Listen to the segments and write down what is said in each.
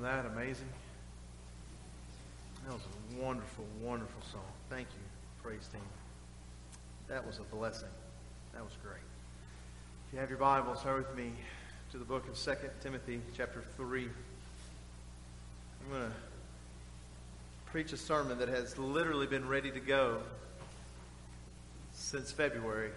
Wasn't that amazing? That was a wonderful, wonderful song. Thank you, praise team. That was a blessing. That was great. If you have your Bibles, turn with me to the book of 2 Timothy chapter 3. I'm going to preach a sermon that has literally been ready to go since February.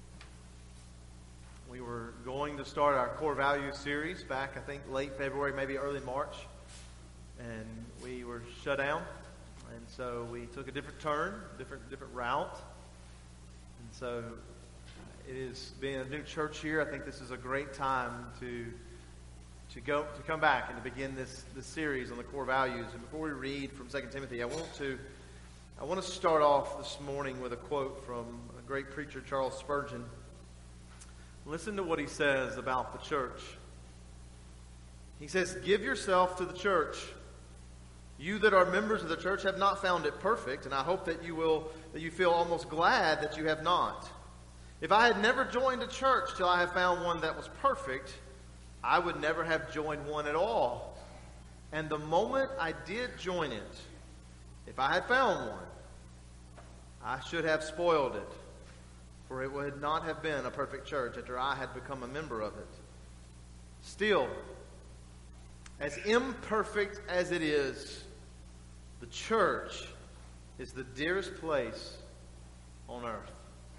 We were going to start our core values series back, I think, late February, maybe early March. And we were shut down. And so we took a different turn, different route. And so it is being a new church here. I think this is a great time to come back and to begin this series on the core values. And before we read from 2 Timothy, I want to start off this morning with a quote from a great preacher, Charles Spurgeon. Listen to what he says about the church. He says, "Give yourself to the church. You that are members of the church have not found it perfect, and I hope that you feel almost glad that you have not. If I had never joined a church till I have found one that was perfect, I would never have joined one at all. And the moment I did join it, if I had found one, I should have spoiled it. For it would not have been a perfect church after I had become a member of it. Still, as imperfect as it is, the church is the dearest place on earth."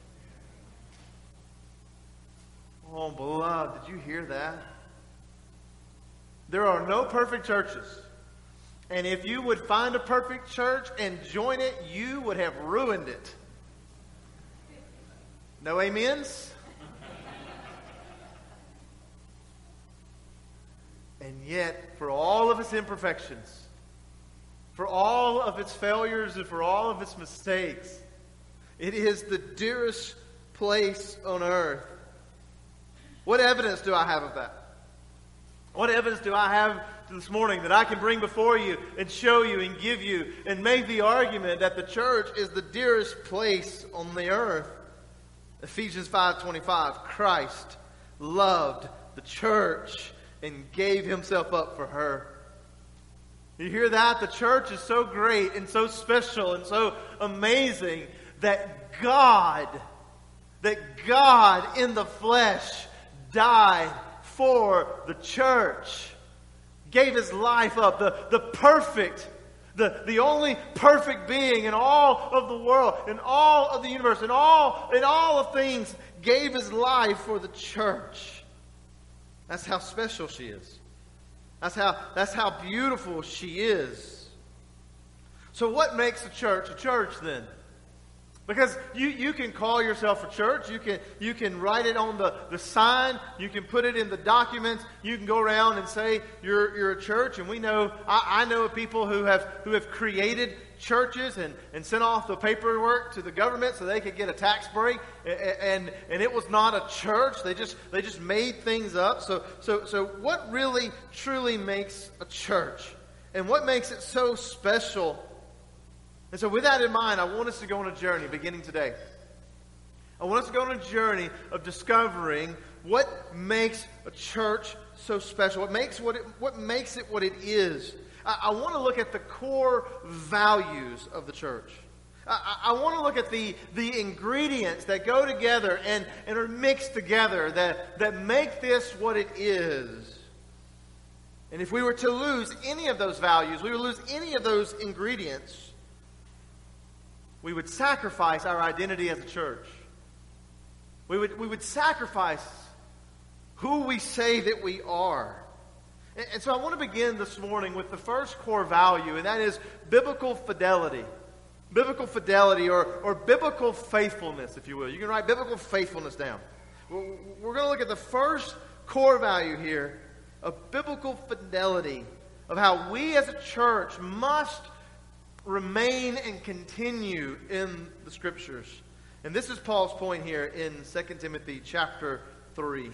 Oh, beloved, did you hear that? There are no perfect churches. And if you would find a perfect church and join it, you would have ruined it. No amens? And yet, for all of its imperfections, for all of its failures, and for all of its mistakes, it is the dearest place on earth. What evidence do I have of that? What evidence do I have this morning that I can bring before you and show you and give you and make the argument that the church is the dearest place on the earth? Ephesians 5:25, Christ loved the church and gave himself up for her. You hear that? The church is so great and so special and so amazing that God in the flesh died for the church. Gave his life up. The perfect, the only perfect being in all of the world, in all of the universe, in all of things, gave his life for the church. That's how special she is. That's how beautiful she is. So what makes a church then? Because you can call yourself a church. You can write it on the sign. You can put it in the documents. You can go around and say you're a church. And we know, I know of people who have created churches and sent off the paperwork to the government so they could get a tax break. And it was not a church. They just made things up. So what really truly makes a church? And what makes it so special? And so with that in mind, I want us to go on a journey beginning today. I want us to go on a journey of discovering what makes a church so special. What makes it what it is. I want to look at the core values of the church. I want to look at the ingredients that go together and are mixed together that make this what it is. And if we were to lose any of those values, we would lose any of those ingredients, we would sacrifice our identity as a church. We would sacrifice who we say that we are. And so I want to begin this morning with the first core value, and that is biblical fidelity. Biblical fidelity or biblical faithfulness, if you will. You can write biblical faithfulness down. We're going to look at the first core value here of biblical fidelity, of how we as a church must remain and continue in the Scriptures. And this is Paul's point here in 2 Timothy chapter 3.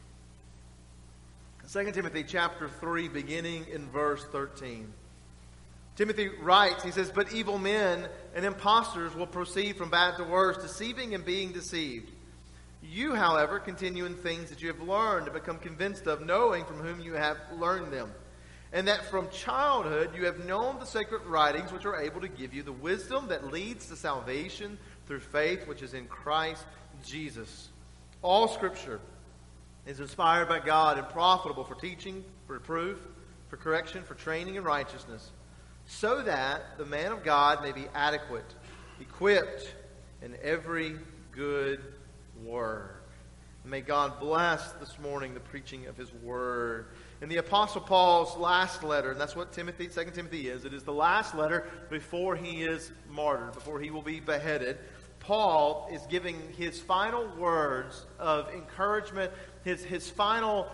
2 Timothy chapter 3, beginning in verse 13. Timothy writes, he says, "But evil men and impostors will proceed from bad to worse, deceiving and being deceived. You, however, continue in things that you have learned and become convinced of, knowing from whom you have learned them, and that from childhood you have known the sacred writings, which are able to give you the wisdom that leads to salvation through faith which is in Christ Jesus. All Scripture is inspired by God and profitable for teaching, for reproof, for correction, for training in righteousness, so that the man of God may be adequate, equipped in every good work. May God bless this morning the preaching of His Word. In the Apostle Paul's last letter, and that's what 2 Timothy is, it is the last letter before he is martyred, before he will be beheaded. Paul is giving his final words of encouragement, his final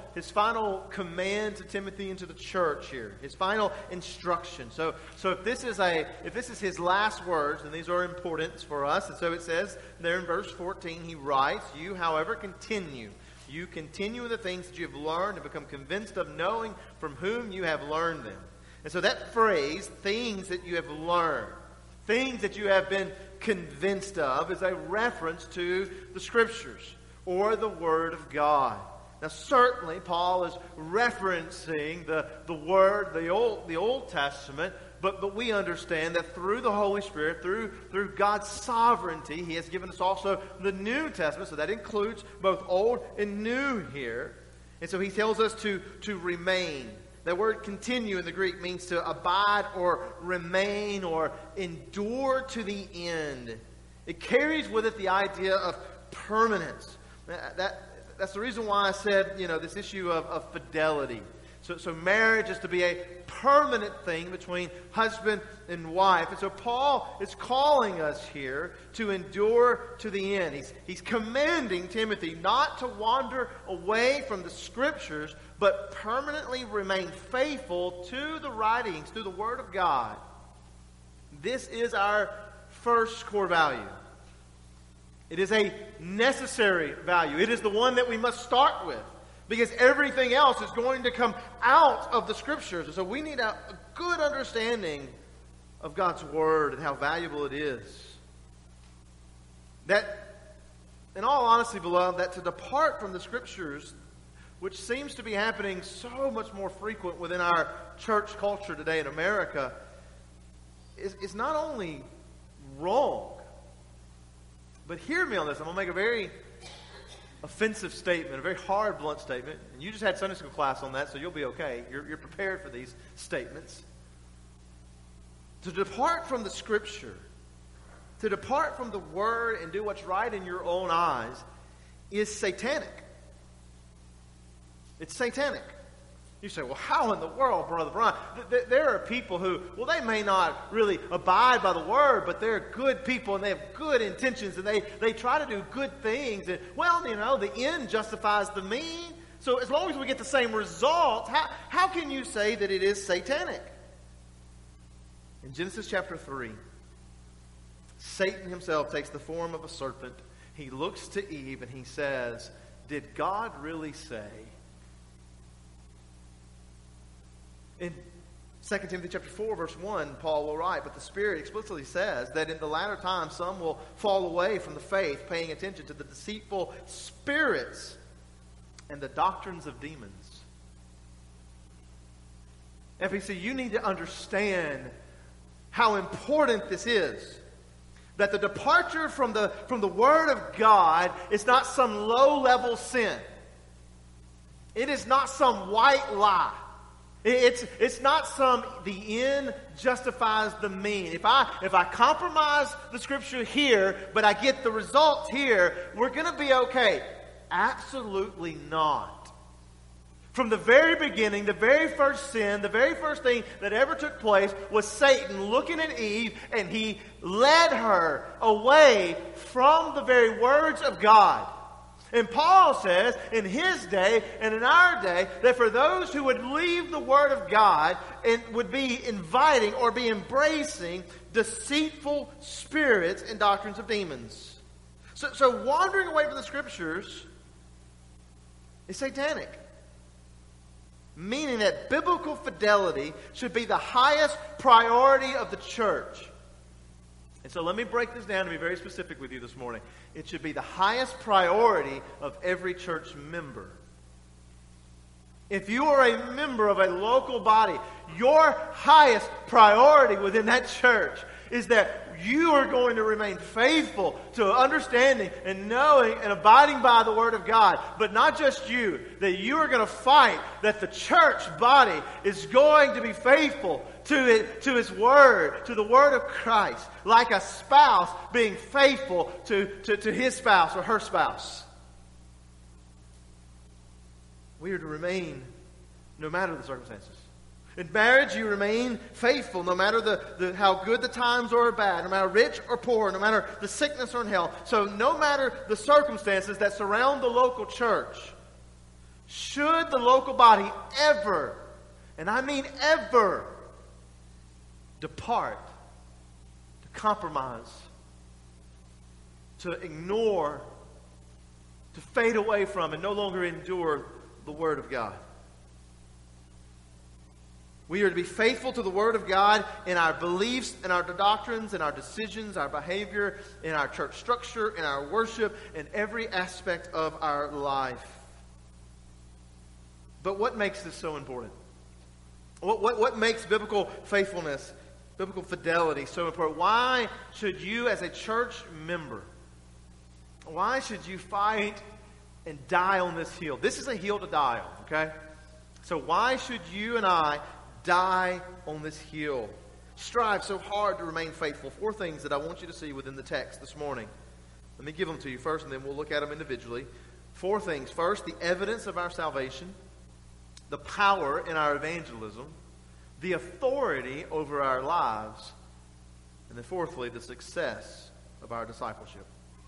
command to Timothy and to the church here, his final instruction. So if this is his last words, then these are important for us. And so it says there in verse 14, he writes, "You, however, continue. You continue in the things that you have learned and become convinced of, knowing from whom you have learned them." And so that phrase, things that you have learned, things that you have been convinced of, is a reference to the Scriptures or the Word of God. Now certainly Paul is referencing the Word, the Old Testament, but we understand that through the Holy Spirit, through God's sovereignty, He has given us also the New Testament, so that includes both Old and New here. And so He tells us to remain. That word continue in the Greek means to abide or remain or endure to the end. It carries with it the idea of permanence. That's the reason why I said, this issue of fidelity. So marriage is to be a permanent thing between husband and wife. And so Paul is calling us here to endure to the end. He's commanding Timothy not to wander away from the Scriptures, but permanently remain faithful to the writings, to the Word of God. This is our first core value. It is a necessary value. It is the one that we must start with, because everything else is going to come out of the Scriptures. And so we need a good understanding of God's Word and how valuable it is. That, in all honesty, beloved, that to depart from the Scriptures, which seems to be happening so much more frequent within our church culture today in America, is not only wrong, but hear me on this. I'm going to make a very offensive statement, a very hard, blunt statement. And you just had Sunday school class on that, so you'll be okay. You're prepared for these statements. To depart from the Scripture, to depart from the Word and do what's right in your own eyes is satanic. It's satanic. You say, well, how in the world, Brother Brian? There are people who, they may not really abide by the Word, but they're good people and they have good intentions and they try to do good things. And, the end justifies the mean. So as long as we get the same result, how can you say that it is satanic? In Genesis chapter 3, Satan himself takes the form of a serpent. He looks to Eve and he says, "Did God really say?" In 2 Timothy chapter 4, verse 1, Paul will write, "But the Spirit explicitly says that in the latter times some will fall away from the faith, paying attention to the deceitful spirits and the doctrines of demons." FEC, you need to understand how important this is. That the departure from the Word of God is not some low-level sin. It is not some white lie. It's not the end justifies the mean. If I compromise the Scripture here, but I get the result here, we're going to be okay. Absolutely not. From the very beginning, the very first sin, the very first thing that ever took place was Satan looking at Eve, and he led her away from the very words of God. And Paul says in his day and in our day that for those who would leave the Word of God and would be inviting or be embracing deceitful spirits and doctrines of demons. So wandering away from the Scriptures is satanic. Meaning that biblical fidelity should be the highest priority of the church. And so let me break this down to be very specific with you this morning. It should be the highest priority of every church member. If you are a member of a local body, your highest priority within that church is that you are going to remain faithful to understanding and knowing and abiding by the Word of God. But not just you, that you are going to fight that the church body is going to be faithful to His Word, to the Word of Christ, like a spouse being faithful to his spouse or her spouse. We are to remain no matter the circumstances. In marriage, you remain faithful no matter how good the times or bad, no matter rich or poor, no matter the sickness or in health. So no matter the circumstances that surround the local church, should the local body ever, and I mean ever, depart, to compromise, to ignore, to fade away from, and no longer endure the Word of God. We are to be faithful to the Word of God in our beliefs, in our doctrines, in our decisions, our behavior, in our church structure, in our worship, in every aspect of our life. But what makes this so important? What makes biblical faithfulness, biblical fidelity so important? Why should you as a church member, why should you fight and die on this hill? This is a hill to die on, okay? So why should you and I die on this hill? Strive so hard to remain faithful. 4 things that I want you to see within the text this morning. Let me give them to you first, and then we'll look at them individually. 4 things. First, the evidence of our salvation, the power in our evangelism, the authority over our lives, and then fourthly, the success of our discipleship.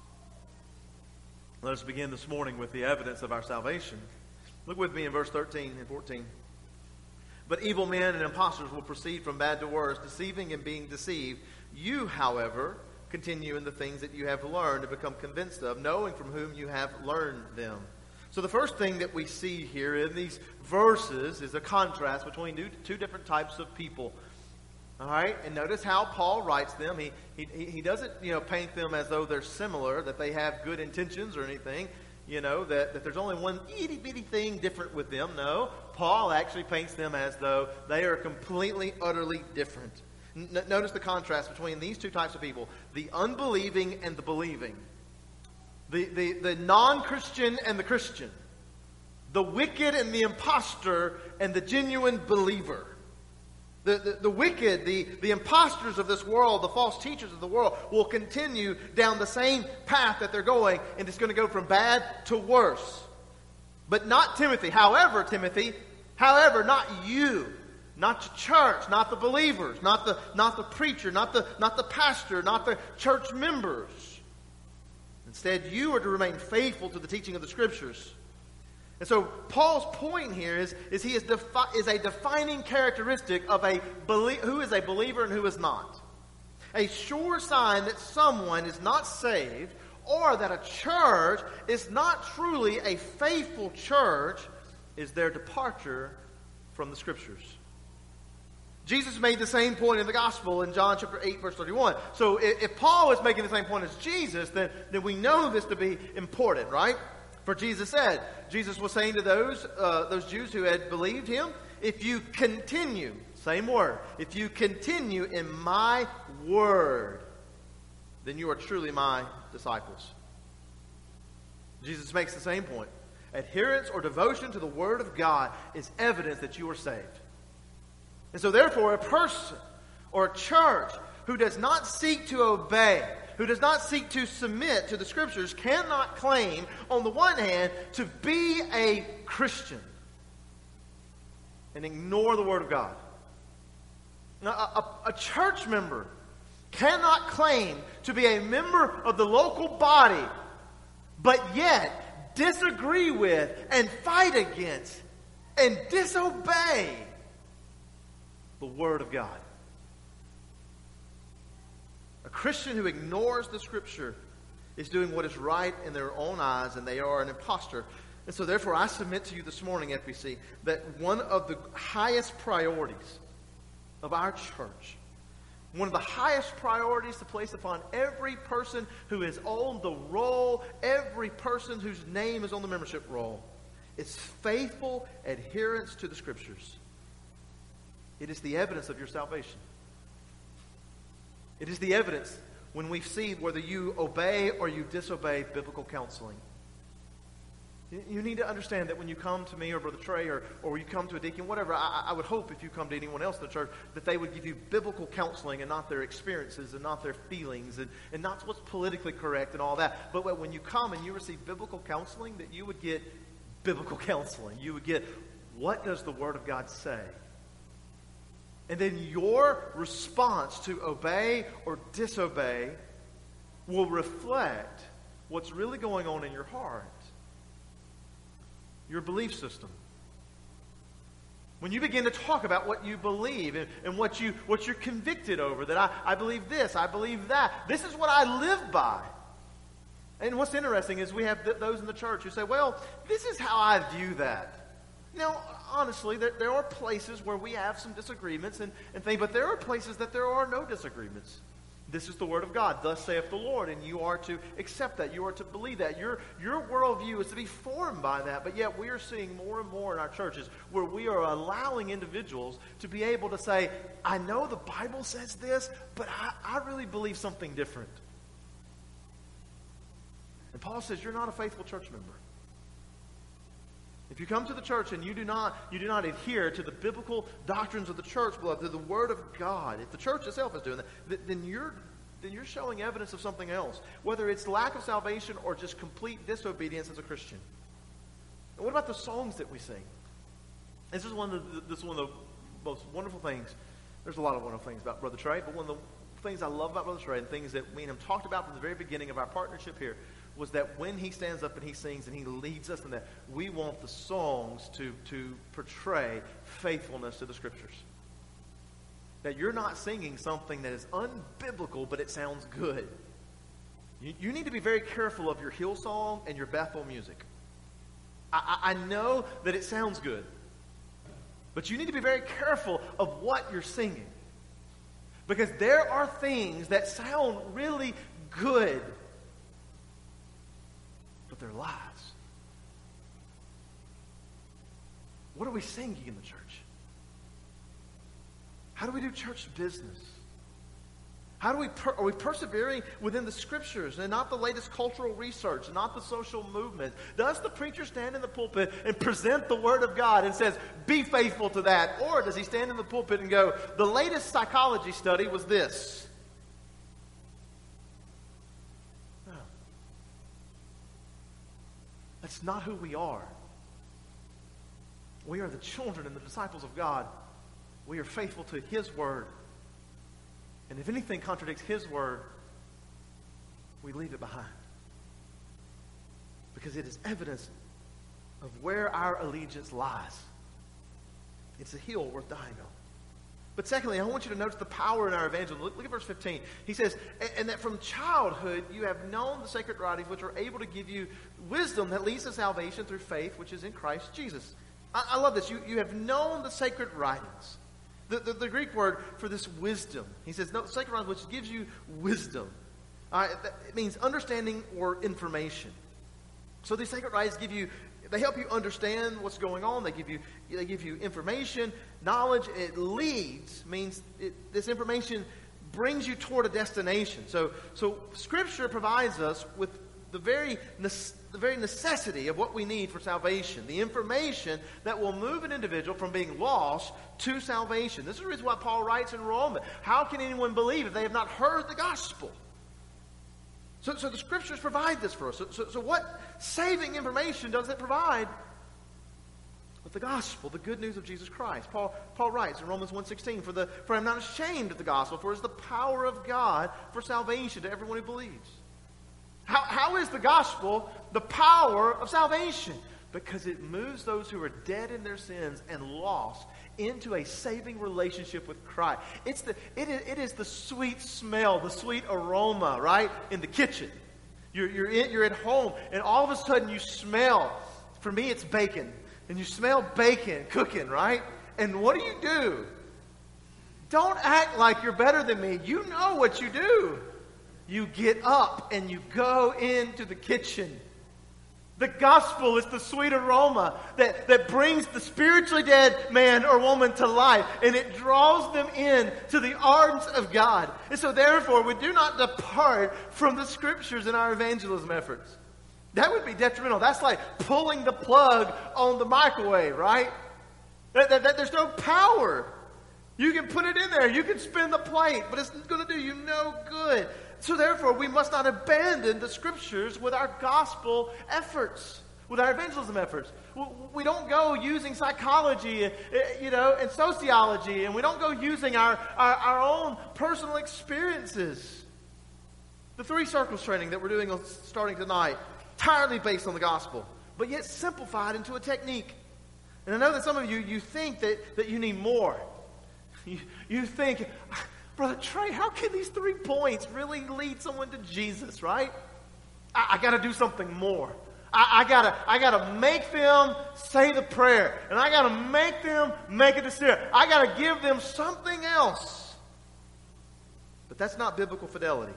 Let us begin this morning with the evidence of our salvation. Look with me in verse 13 and 14. But evil men and impostors will proceed from bad to worse, deceiving and being deceived. You, however, continue in the things that you have learned and become convinced of, knowing from whom you have learned them. So the first thing that we see here in these verses is a contrast between 2 different types of people. All right? And notice how Paul writes them. He doesn't, paint them as though they're similar, that they have good intentions or anything. That there's only one itty-bitty thing different with them. No, Paul actually paints them as though they are completely, utterly different. Notice the contrast between these 2 types of people. The unbelieving and the believing. The non-Christian and the Christian. The wicked and the impostor and the genuine believer. The wicked, the impostors of this world, the false teachers of the world will continue down the same path that they're going, and it's going to go from bad to worse. But not Timothy. However, not you. Not the church, not the believers, not the preacher, not the pastor, not the church members. Instead, you are to remain faithful to the teaching of the Scriptures. And so Paul's point here is he is a defining characteristic of who is a believer and who is not. A sure sign that someone is not saved or that a church is not truly a faithful church is their departure from the Scriptures. Jesus made the same point in the gospel in John chapter 8, verse 31. So if Paul is making the same point as Jesus, then we know this to be important, right? For Jesus was saying to those Jews who had believed him, if you continue, same word, if you continue in my word, then you are truly my disciples. Jesus makes the same point. Adherence or devotion to the word of God is evidence that you are saved. And so therefore, a person or a church who does not seek to obey, who does not seek to submit to the Scriptures, cannot claim, on the one hand, to be a Christian and ignore the Word of God. Now, a church member cannot claim to be a member of the local body, but yet disagree with and fight against and disobey the Word of God. A Christian who ignores the Scripture is doing what is right in their own eyes, and they are an impostor. And so therefore, I submit to you this morning, FBC, that one of the highest priorities of our church, one of the highest priorities to place upon every person who is on the roll, every person whose name is on the membership roll, is faithful adherence to the Scriptures. It is the evidence of your salvation. It is the evidence when we see whether you obey or you disobey biblical counseling. You need to understand that when you come to me or Brother Trey or you come to a deacon, whatever, I would hope if you come to anyone else in the church that they would give you biblical counseling and not their experiences and not their feelings and not what's politically correct and all that. But when you come and you receive biblical counseling, that you would get biblical counseling. You would get, what does the Word of God say? And then your response to obey or disobey will reflect what's really going on in your heart. Your belief system. When you begin to talk about what you believe and what you're convicted over, that I believe this, I believe that. This is what I live by. And what's interesting is we have those in the church who say, well, this is how I view that. Now, honestly, there are places where we have some disagreements and things, but there are places that there are no disagreements. This is the Word of God. Thus saith the Lord. And you are to accept that. You are to believe that. Your worldview is to be formed by that. But yet we are seeing more and more in our churches where we are allowing individuals to be able to say, I know the Bible says this, but I really believe something different. And Paul says, you're not a faithful church member. If you come to the church and you do not adhere to the biblical doctrines of the church, to the Word of God, if the church itself is doing that, then you're showing evidence of something else, whether it's lack of salvation or just complete disobedience as a Christian. And what about the songs that we sing? This is one of the most wonderful things. There's a lot of wonderful things about Brother Trey, but one of the things I love about Brother Trey, and things that we and him talked about from the very beginning of our partnership here, was that when he stands up and he sings and he leads us in that, we want the songs to portray faithfulness to the Scriptures. That you're not singing something that is unbiblical, but it sounds good. You need to be very careful of your Hillsong and your Bethel music. I know that it sounds good, but you need to be very careful of what you're singing. Because there are things that sound really good, but they're lies. What are we singing in the church? How do we do church business? How do are we persevering within the Scriptures and not the latest cultural research, not the social movement? Does the preacher stand in the pulpit and present the Word of God and says, be faithful to that? Or does he stand in the pulpit and go, the latest psychology study was this? That's not who we are. We are the children and the disciples of God. We are faithful to His Word. And if anything contradicts His Word, we leave it behind. Because it is evidence of where our allegiance lies. It's a hill worth dying on. But secondly, I want you to notice the power in our evangelism. Look at verse 15. He says, and that from childhood you have known the sacred writings, which are able to give you wisdom that leads to salvation through faith, which is in Christ Jesus. I love this. You have known the sacred writings. The Greek word for this wisdom. He says, no, sacred writings, which gives you wisdom. It means understanding or information. So these sacred writings they help you understand what's going on. They give you information, knowledge. It means this information brings you toward a destination. So Scripture provides us with the very necessity of what we need for salvation. The information that will move an individual from being lost to salvation. This is the reason why Paul writes in Romans, how can anyone believe if they have not heard the gospel? So the Scriptures provide this for us. So what saving information does it provide? With the gospel, the good news of Jesus Christ. Paul writes in Romans 1:16, for I am not ashamed of the gospel, for it is the power of God for salvation to everyone who believes. How is the gospel the power of salvation? Because it moves those who are dead in their sins and lost into a saving relationship with Christ. It is the sweet smell, the sweet aroma, right, in the kitchen. You're at home, and all of a sudden you smell. For me, it's bacon, and you smell bacon cooking, right? And what do? Don't act like you're better than me. You know what you do. You get up and you go into the kitchen The gospel is the sweet aroma that brings the spiritually dead man or woman to life, and it draws them in to the arms of God. And so therefore, we do not depart from the scriptures in our evangelism efforts. That would be detrimental. That's like pulling the plug on the microwave, right? There's no power. You can put it in there. You can spin the plate, but it's going to do you no good. So therefore, we must not abandon the scriptures with our gospel efforts, with our evangelism efforts. We don't go using psychology, and sociology, and we don't go using our own personal experiences. The 3 circles training that we're doing starting tonight, entirely based on the gospel, but yet simplified into a technique. And I know that some of you think that you need more. You think, Brother Trey, how can these 3 points really lead someone to Jesus, right? I got to do something more. I gotta make them say the prayer, and I gotta make them make a decision. I gotta give them something else. But that's not biblical fidelity.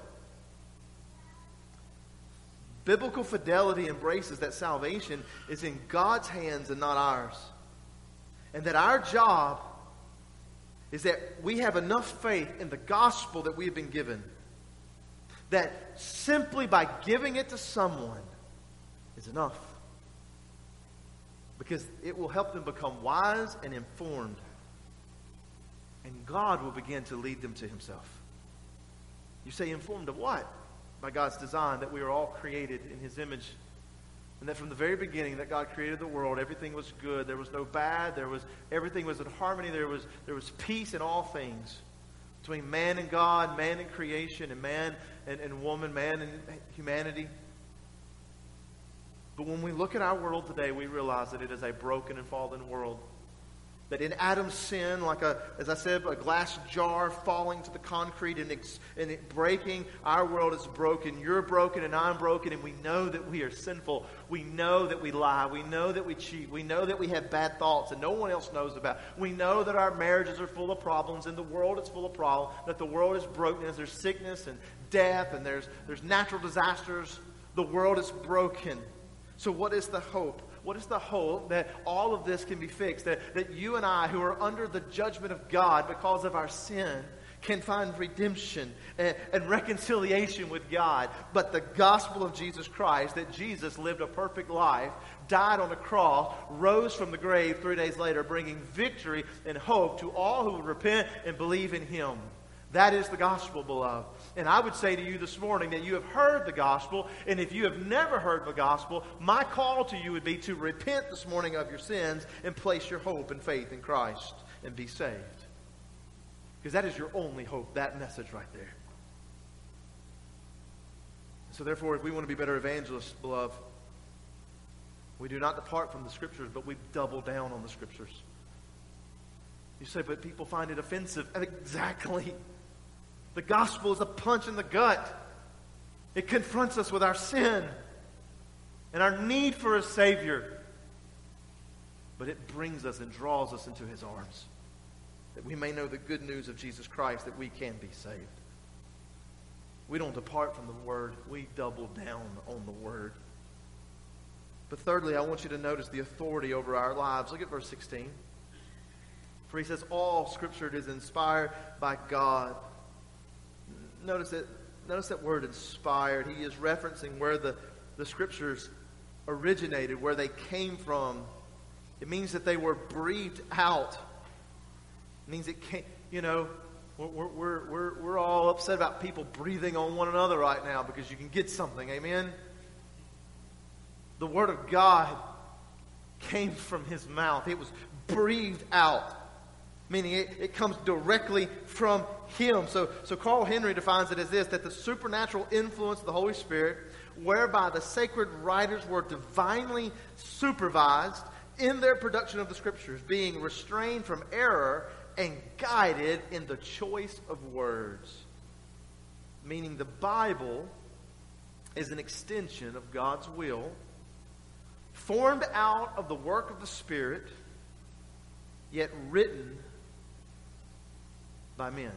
Biblical fidelity embraces that salvation is in God's hands and not ours, and that our job is that we have enough faith in the gospel that we have been given that simply by giving it to someone is enough. Because it will help them become wise and informed. And God will begin to lead them to himself. You say, informed of what? By God's design, that we are all created in his image. And that from the very beginning that God created the world, everything was good. There was no bad. Everything was in harmony. There was peace in all things. Between man and God, man and creation, and man and woman, man and humanity. But when we look at our world today, we realize that it is a broken and fallen world. That in Adam's sin, as I said, a glass jar falling to the concrete and it breaking, our world is broken. You're broken and I'm broken, and we know that we are sinful. We know that we lie. We know that we cheat. We know that we have bad thoughts and no one else knows about. We know that our marriages are full of problems and the world is full of problems. That the world is brokenness. There's sickness and death and there's natural disasters. The world is broken. So what is the hope? What is the hope that all of this can be fixed? That you and I, who are under the judgment of God because of our sin, can find redemption and reconciliation with God. But the gospel of Jesus Christ, that Jesus lived a perfect life, died on the cross, rose from the grave 3 days later, bringing victory and hope to all who would repent and believe in him. That is the gospel, beloved. And I would say to you this morning that you have heard the gospel, and if you have never heard the gospel, my call to you would be to repent this morning of your sins and place your hope and faith in Christ and be saved. Because that is your only hope, that message right there. So therefore, if we want to be better evangelists, beloved, we do not depart from the scriptures, but we double down on the scriptures. You say, but people find it offensive. Exactly. The gospel is a punch in the gut. It confronts us with our sin and our need for a Savior. But it brings us and draws us into his arms, that we may know the good news of Jesus Christ, that we can be saved. We don't depart from the Word. We double down on the Word. But thirdly, I want you to notice the authority over our lives. Look at verse 16. For he says, all Scripture is inspired by God. Notice that word inspired. He is referencing where the Scriptures originated, where they came from. It means that they were breathed out. It means it came, we're all upset about people breathing on one another right now because you can get something. Amen? The Word of God came from his mouth. It was breathed out. Meaning it comes directly from him. So Carl Henry defines it as this, that the supernatural influence of the Holy Spirit, whereby the sacred writers were divinely supervised in their production of the Scriptures, being restrained from error and guided in the choice of words. Meaning the Bible is an extension of God's will, formed out of the work of the Spirit, yet written by men.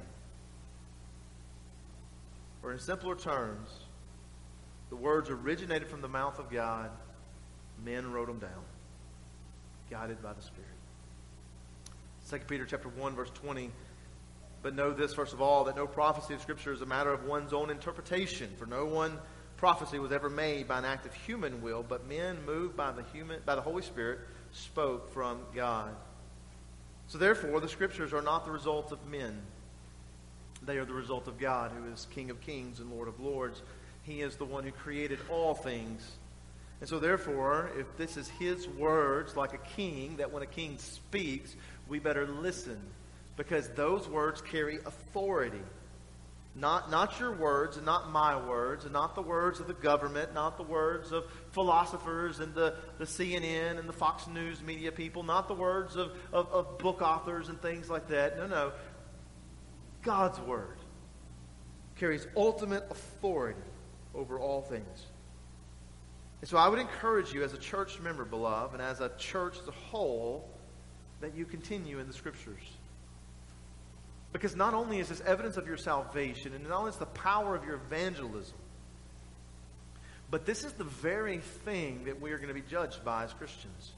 Or in simpler terms, the words originated from the mouth of God, Men wrote them down, guided by the Spirit. 2 Peter chapter 1, verse 20. But know this, first of all, that no prophecy of Scripture is a matter of one's own interpretation. For no one prophecy was ever made by an act of human will, but men moved by the Holy Spirit spoke from God. So therefore, the Scriptures are not the result of men. They are the result of God, who is King of kings and Lord of lords. He is the one who created all things. And so therefore, if this is His words, like a king, that when a king speaks, we better listen, because those words carry authority. Not your words and not my words, and not the words of the government, not the words of philosophers and the CNN and the Fox News media people, not the words of book authors and things like that. No. God's word carries ultimate authority over all things. And so I would encourage you as a church member, beloved, and as a church as a whole, that you continue in the Scriptures. Because not only is this evidence of your salvation, and not only is the power of your evangelism, but this is the very thing that we are going to be judged by as Christians.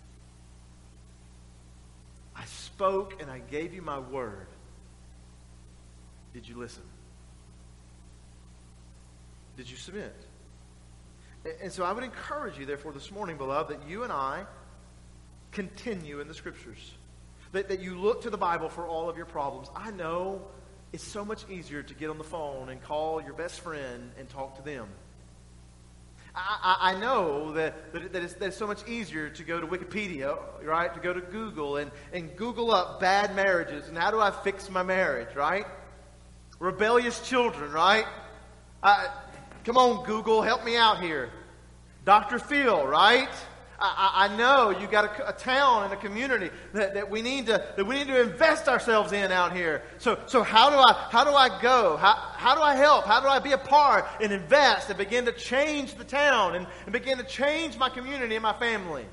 I spoke and I gave you my word. Did you listen? Did you submit? And so I would encourage you, therefore, this morning, beloved, that you and I continue in the Scriptures. That you look to the Bible for all of your problems. I know it's so much easier to get on the phone and call your best friend and talk to them. I know that it's so much easier to go to Wikipedia, right? To go to Google and Google up bad marriages and how do I fix my marriage, right? Rebellious children, right? Come on, Google, help me out here. Dr. Phil, right? I know you got a town and a community that we need to invest ourselves in out here. So how do I go? How do I help? How do I be a part and invest and begin to change the town and begin to change my community and my family?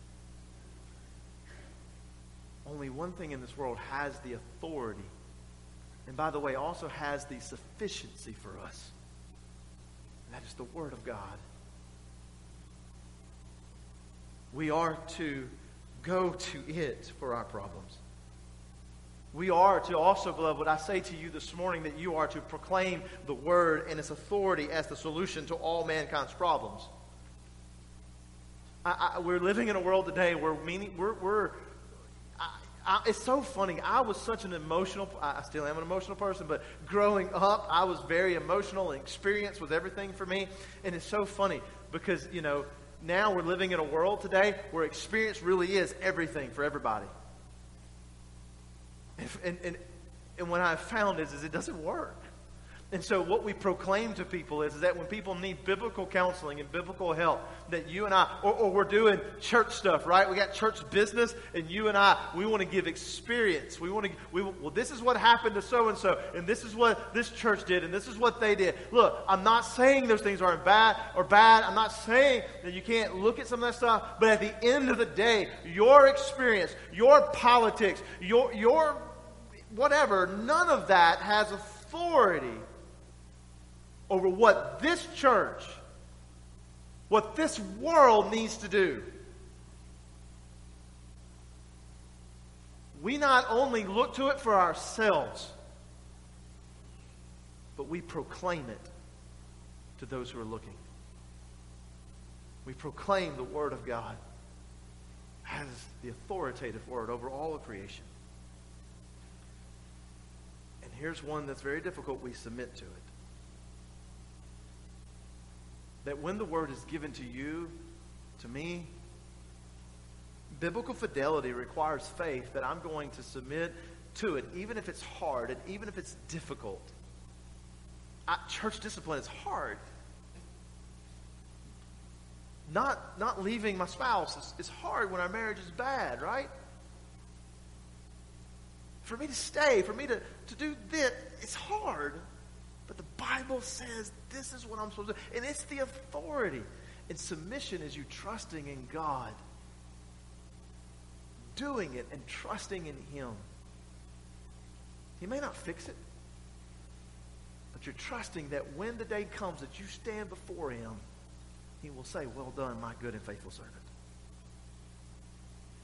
Only one thing in this world has the authority, and by the way, also has the sufficiency for us. And that is the Word of God. We are to go to it for our problems. We are to also, beloved, what I say to you this morning, that you are to proclaim the Word and its authority as the solution to all mankind's problems. We're living in a world today where it's so funny. I was such an emotional, I still am an emotional person, but growing up, I was very emotional and experienced with everything for me. And it's so funny because, now we're living in a world today where experience really is everything for everybody. And what I've found is it doesn't work. And so what we proclaim to people is that when people need biblical counseling and biblical help, that you and I, or we're doing church stuff, right? We got church business, and you and I, we want to give experience. Well, this is what happened to so-and-so, and this is what this church did, and this is what they did. Look, I'm not saying those things aren't bad. I'm not saying that you can't look at some of that stuff, but at the end of the day, your experience, your politics, your whatever, none of that has authority over what this church, what this world needs to do. We not only look to it for ourselves, but we proclaim it to those who are looking. We proclaim the Word of God as the authoritative Word over all of creation. And here's one that's very difficult. We submit to it. That when the Word is given to you, to me, biblical fidelity requires faith that I'm going to submit to it, even if it's hard and even if it's difficult. Church discipline is hard. Not leaving my spouse is hard when our marriage is bad, right? For me to stay, for me to do this, it's hard. But the Bible says this is what I'm supposed to do. And it's the authority. And submission is you trusting in God. Doing it and trusting in Him. He may not fix it. But you're trusting that when the day comes that you stand before Him, He will say, well done, my good and faithful servant.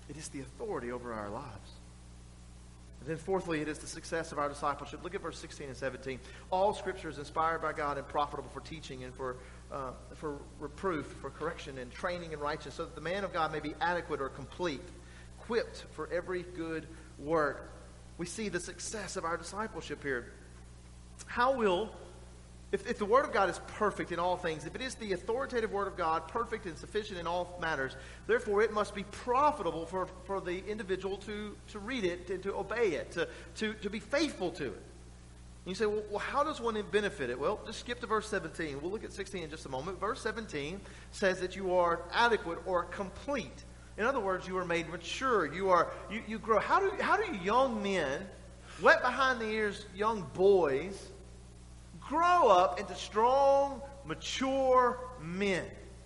It is the authority over our lives. And then fourthly, it is the success of our discipleship. Look at verse 16 and 17. All Scripture is inspired by God and profitable for teaching and for reproof, for correction and training in righteousness, so that the man of God may be adequate or complete, equipped for every good work. We see the success of our discipleship here. How will, if the Word of God is perfect in all things, if it is the authoritative Word of God, perfect and sufficient in all matters, therefore it must be profitable for the individual to read it, to obey it, to be faithful to it. And you say, well, how does one benefit it? Well, just skip to verse 17. We'll look at 16 in just a moment. Verse 17 says that you are adequate or complete. In other words, you are made mature. You grow. How do young men, wet behind the ears young boys, grow up into strong, mature men?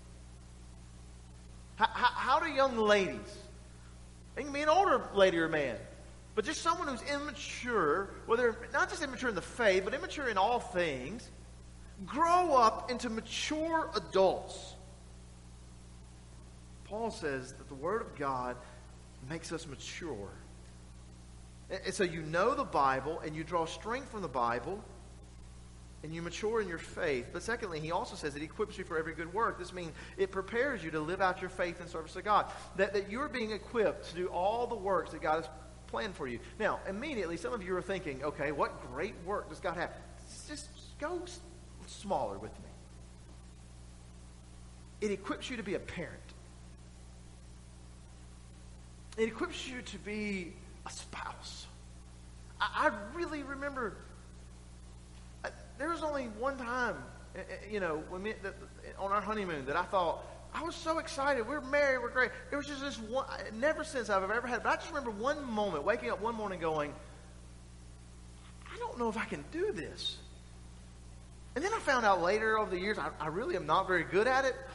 How do young ladies, it can be an older lady or man, but just someone who's immature, whether not just immature in the faith, but immature in all things, grow up into mature adults? Paul says that the Word of God makes us mature. And so you know the Bible, and you draw strength from the Bible, and you mature in your faith. But secondly, he also says it equips you for every good work. This means it prepares you to live out your faith in service to God. That you're being equipped to do all the works that God has planned for you. Now, immediately, some of you are thinking, okay, what great work does God have? Just go smaller with me. It equips you to be a parent. It equips you to be a spouse. I really remember, there was only one time, on our honeymoon that I thought, I was so excited. We're married. We're great. It was just this one, never since I've ever had, but I just remember one moment, waking up one morning going, I don't know if I can do this. And then I found out later over the years, I really am not very good at it.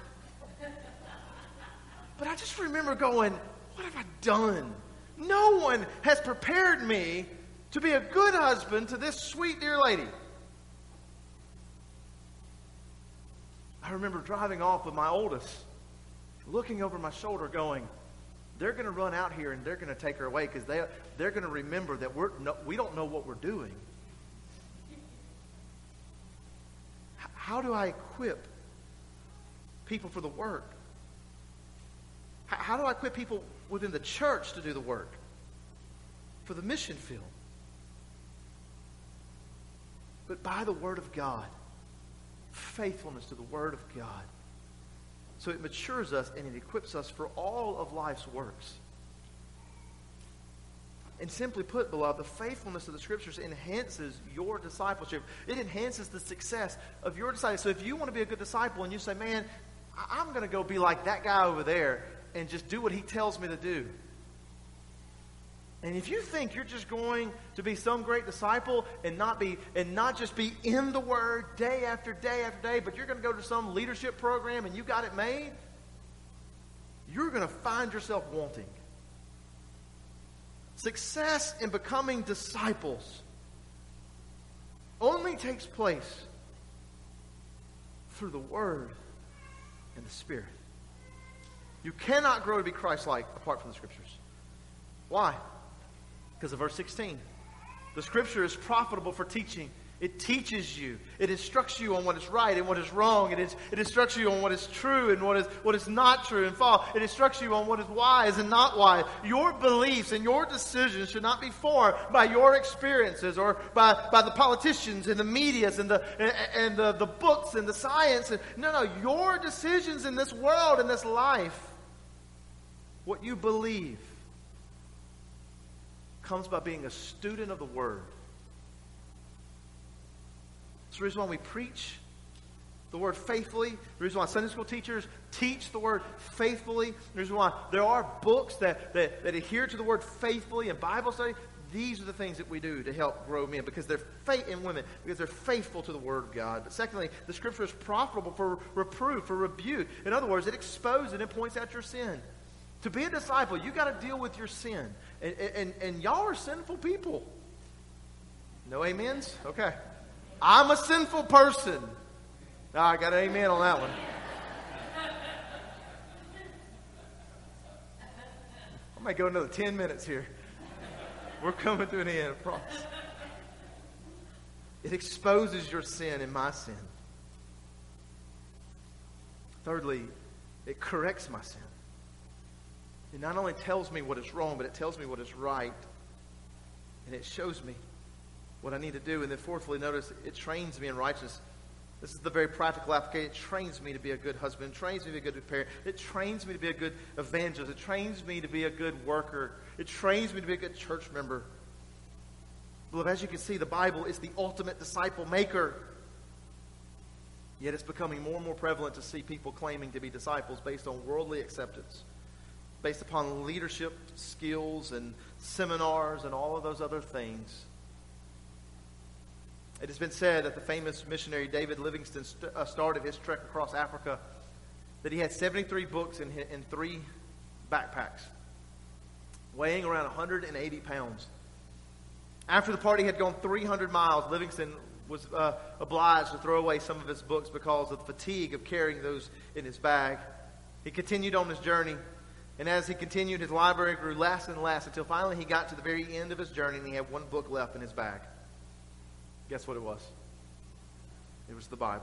But I just remember going, what have I done? No one has prepared me to be a good husband to this sweet dear lady. I remember driving off with my oldest, looking over my shoulder going, they're going to run out here and they're going to take her away because they're going to remember that we don't know what we're doing. How do I equip people for the work? How do I equip people within the church to do the work for the mission field? But by the Word of God, faithfulness to the Word of God. So it matures us and it equips us for all of life's works. And simply put, beloved, the faithfulness of the Scriptures enhances your discipleship. It enhances the success of your discipleship. So if you want to be a good disciple and you say, man, I'm going to go be like that guy over there and just do what he tells me to do. And if you think you're just going to be some great disciple and not just be in the Word day after day after day, but you're going to go to some leadership program and you got it made, you're going to find yourself wanting. Success in becoming disciples only takes place through the Word and the Spirit. You cannot grow to be Christ-like apart from the Scriptures. Why? Because of verse 16. The Scripture is profitable for teaching. It teaches you. It instructs you on what is right and what is wrong. It instructs you on what is true and what is not true and false. It instructs you on what is wise and not wise. Your beliefs and your decisions should not be formed by your experiences or by the politicians and the medias and the books and the science. No. Your decisions in this world, in this life, what you believe, comes by being a student of the Word. It's the reason why we preach the Word faithfully. The reason why Sunday school teachers teach the Word faithfully. The reason why there are books that adhere to the Word faithfully and Bible study. These are the things that we do to help grow men because they're because they're faithful to the Word of God. But secondly, the Scripture is profitable for reproof, for rebuke. In other words, it exposes and it points out your sin. To be a disciple, you got to deal with your sin. And y'all are sinful people. No amens? Okay. I'm a sinful person. I got an amen on that one. I might go another 10 minutes here. We're coming to an end, I promise. It exposes your sin and my sin. Thirdly, it corrects my sin. It not only tells me what is wrong, but it tells me what is right. And it shows me what I need to do. And then fourthly, notice, it trains me in righteousness. This is the very practical application. It trains me to be a good husband. It trains me to be a good parent. It trains me to be a good evangelist. It trains me to be a good worker. It trains me to be a good church member. Beloved, as you can see, the Bible is the ultimate disciple maker. Yet it's becoming more and more prevalent to see people claiming to be disciples based on worldly acceptance, based upon leadership skills and seminars and all of those other things. It has been said that the famous missionary David Livingstone started his trek across Africa, that he had 73 books in 3 backpacks, weighing around 180 pounds. After the party had gone 300 miles, Livingstone was obliged to throw away some of his books because of the fatigue of carrying those in his bag. He continued on his journey, and as he continued, his library grew less and less until finally he got to the very end of his journey and he had 1 book left in his bag. Guess what it was? It was the Bible.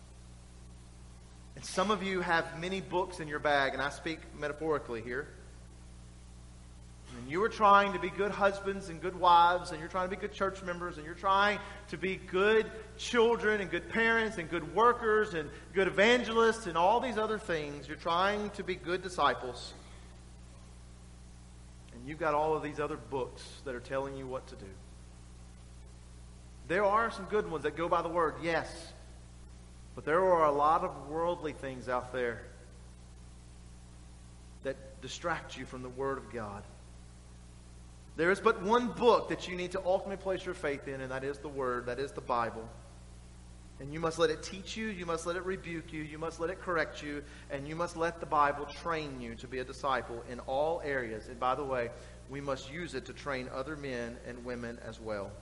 And some of you have many books in your bag, and I speak metaphorically here. And you are trying to be good husbands and good wives, and you're trying to be good church members, and you're trying to be good children and good parents and good workers and good evangelists and all these other things. You're trying to be good disciples. And you've got all of these other books that are telling you what to do. There are some good ones that go by the word, yes. But there are a lot of worldly things out there that distract you from the Word of God. There is but one book that you need to ultimately place your faith in, and that is the Word, that is the Bible. And you must let it teach you, you must let it rebuke you, you must let it correct you, and you must let the Bible train you to be a disciple in all areas. And by the way, we must use it to train other men and women as well.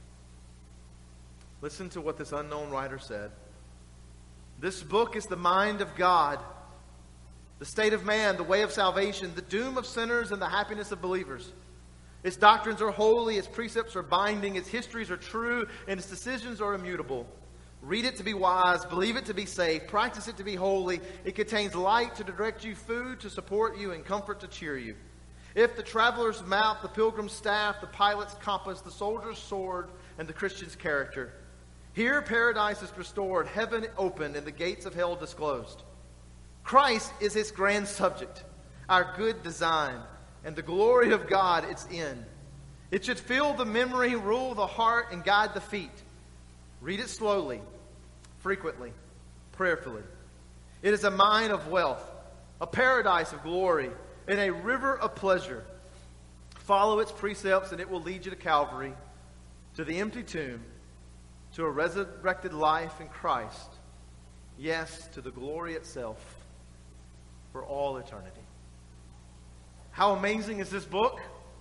Listen to what this unknown writer said. This book is the mind of God, the state of man, the way of salvation, the doom of sinners, and the happiness of believers. Its doctrines are holy, its precepts are binding, its histories are true, and its decisions are immutable. Read it to be wise, believe it to be safe, practice it to be holy. It contains light to direct you, food to support you, and comfort to cheer you. If the traveler's map, the pilgrim's staff, the pilot's compass, the soldier's sword, and the Christian's character. Here paradise is restored, heaven opened, and the gates of hell disclosed. Christ is its grand subject, our good design, and the glory of God its end. It should fill the memory, rule the heart, and guide the feet. Read it slowly, frequently, prayerfully. It is a mine of wealth, a paradise of glory, and a river of pleasure. Follow its precepts, and it will lead you to Calvary, to the empty tomb, to a resurrected life in Christ. Yes, to the glory itself for all eternity. How amazing is this book?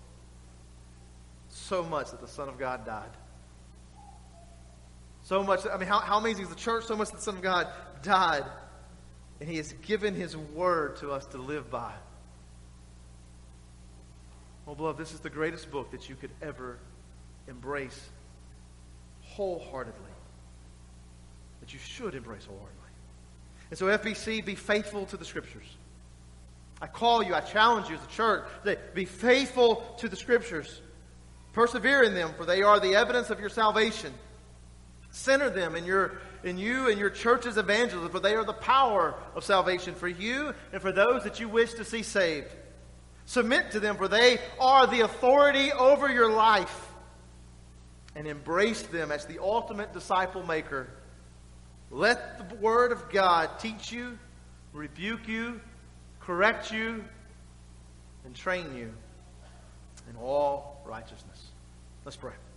So much that the Son of God died. So much, how amazing is the church? So much that the Son of God died. And He has given His word to us to live by. Oh, beloved, this is the greatest book that you could ever embrace wholeheartedly. That you should embrace wholeheartedly. And so FBC, be faithful to the Scriptures. I call you, I challenge you as a church, that be faithful to the Scriptures. Persevere in them, for they are the evidence of your salvation. Center them in you and your church's evangelism, for they are the power of salvation for you and for those that you wish to see saved. Submit to them, for they are the authority over your life. And embrace them as the ultimate disciple maker. Let the Word of God teach you, rebuke you, correct you, and train you in all righteousness. Let's pray.